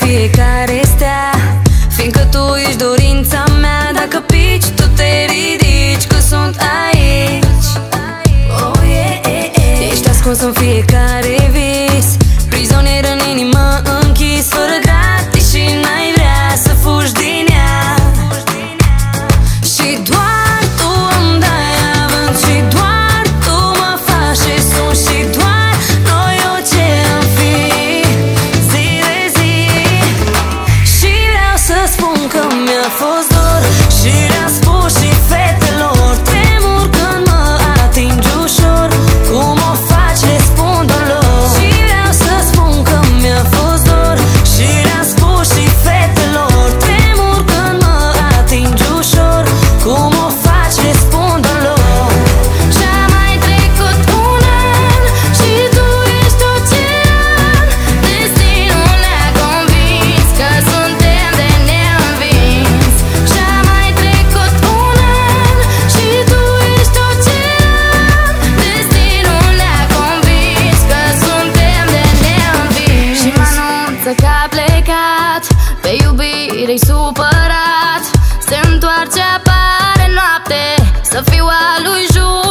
fiecare stea, fiindcă tu ești dorința mea. Dacă pici, tu te ridici, că sunt aici. Oh, yeah. Ești ascuns în fiecare vis, prizonier în inimă închis, fără gratis și n-ai vrea să fugi din ea. Și doar tu îmi dai avânt, și doar tu mă faci și sunt, și doar noi ocean fi zi de zi. Și vreau să spun că mi-a fost dor și le-am spus și fetelor. Tremur când mă atingi ușor, cum o faci le spun doar lor. Și vreau să spun că mi-a fost dor și le-am spus și fetelor. Tremur când mă atingi ușor, cum o faci le spun doar lor. Și-a mai trecut un an și tu ești ocean. Destinul ne-a convins că suntem de neînvins. Și-a mai trecut un an și tu ești ocean. Destinul ne-a convins că suntem de neînvins. Și mă anunță că a plecat, pe iubire-i supărat. Se întoarce, apare noapte, să fiu a lui Jur.